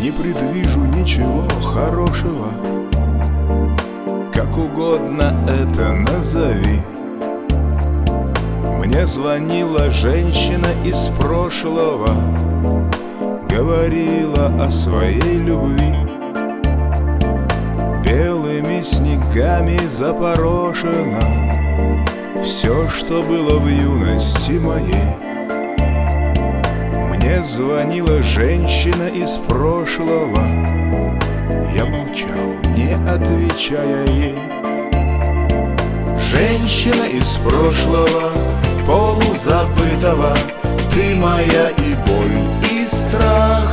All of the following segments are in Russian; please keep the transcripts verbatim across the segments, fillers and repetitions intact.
не предвижу ничего хорошего. Как угодно это назови. Мне звонила женщина из прошлого, говорила о своей любви. Белыми снегами запорошено все, что было в юности моей. Мне звонила женщина из прошлого, я молчал, не отвечая ей. Женщина из прошлого, полузабытого, ты моя и боль, и страх.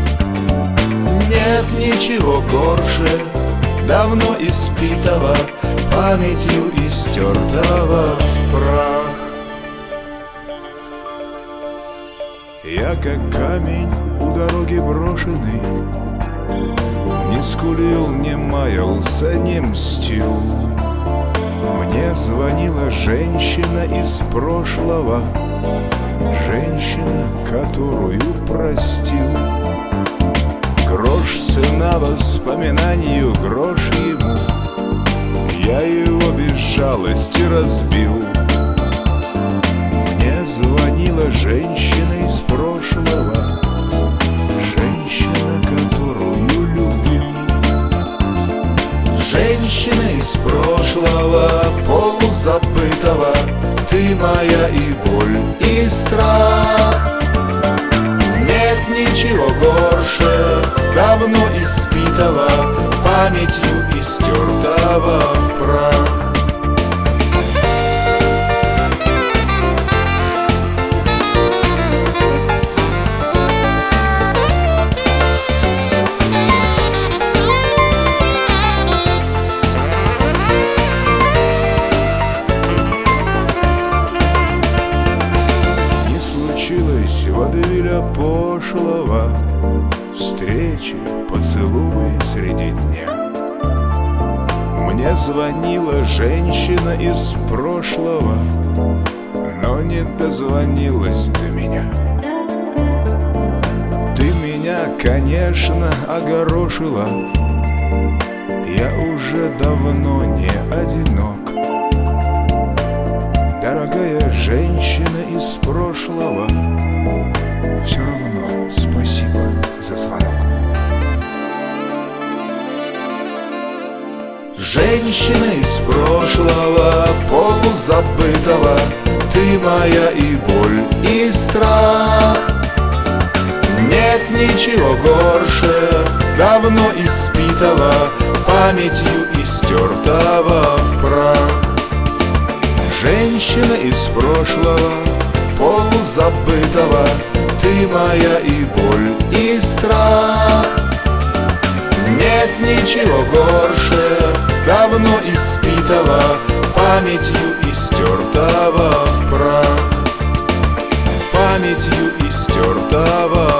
Нет ничего горше давно испитого, памятью истертого в прах. Я как камень у дороги брошенный, не скулил, не маялся, не мстил. Мне звонила женщина из прошлого, женщина, которую простил. Грош цена воспоминанию, грош ему, я его без жалости разбил. Мне звонила женщина из прошлого, женщина, которую любил. Женщина из прошлого, полузабытого, ты моя и боль, и страх. Нет ничего горше давно испитого, памятью истертого в прах. Водевиля пошлого, встречи, поцелуи среди дня. Мне звонила женщина из прошлого, но не дозвонилась до меня. Ты меня, конечно, огорошила, я уже давно не одинок. Дорогая женщина из прошлого, все равно спасибо за звонок. Женщина из прошлого, полузабытого, ты моя и боль, и страх. Нет ничего горше давно испитого, памятью истертого в прах. Женщина из прошлого, полузабытого, ты моя и боль, и страх. Нет ничего горше давно испитого, памятью истертого в прах, памятью истертого